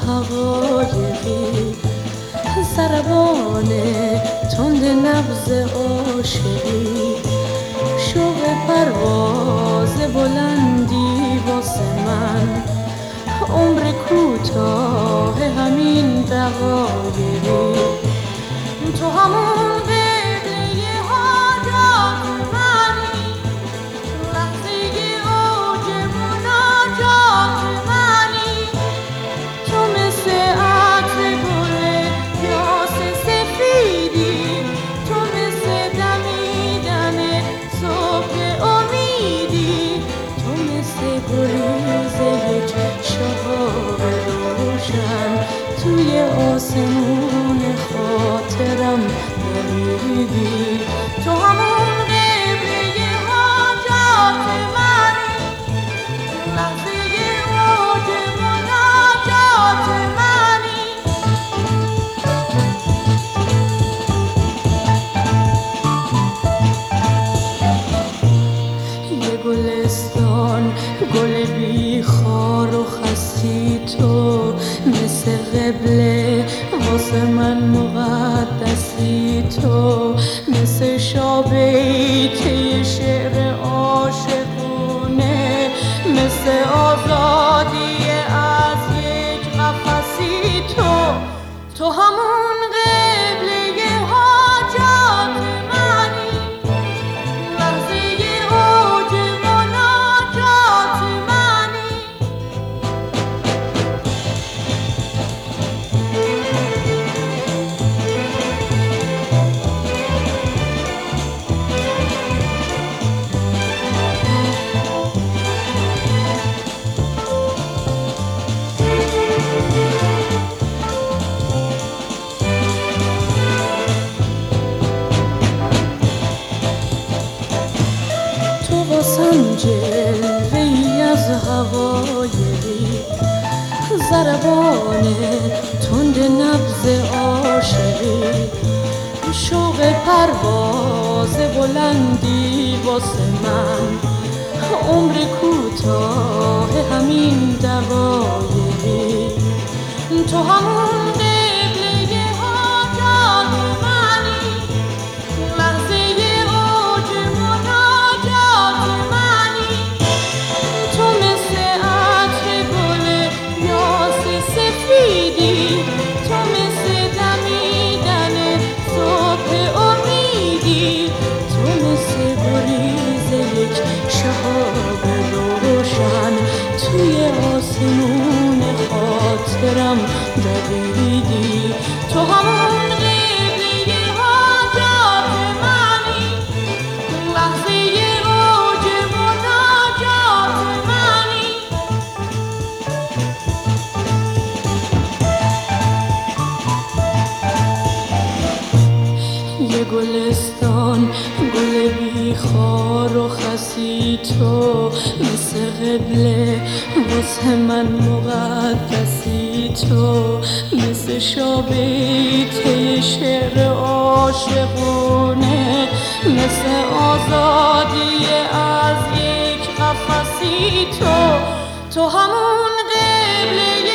حقایقی، ضربان تند نبض عاشقی، شوق پرواز بلندی واسه من، عمر کوتاه همین دقایقی. تو همون قبله حاجات منی، لحظه اوج مناجات منی. تو مثل عطر گل یاس سفیدی، تو مثل دمیدن صبح امیدی، تو مثل گریز یک شهاب روشن توی آسمون خاطرم نمیدی. تو همون قبله حاجات منی، لحظه اوج مناجات منی. یه گلستان گل بی خار و خستی، تو مثل قبله واسه من مقدسی، تو مثل شابیته شعر عاشقونه، مثل آزادی از یک قفسی. تو همون قبله حاجات منی، لحظه اوج مناجات منی. تو واسم جلوه‌ای از حقایقی، ضربان تند نبض عاشقی، شوق پرواز بلندی واسه من، عمر کوتاه همین دقایقی. تو همون قبله حاجات منی، لحظه اوج مناجات منی. تو مثل عطر گل یاس سفیدی، تو مثل دمیدن صبح امیدی، تو مثل گریز یک شهاب روشن توی آسمون خاطرم دویدی. تو همون قبله حاجات منی، لحظه اوج مناجات منی. یه گلستان گل بی خار و خسی، تو مثل قبله واسه من مقدسی، تو مثل شابیته شعر عاشقونه، مثل آزادی از یک قفسی. تو همون قبله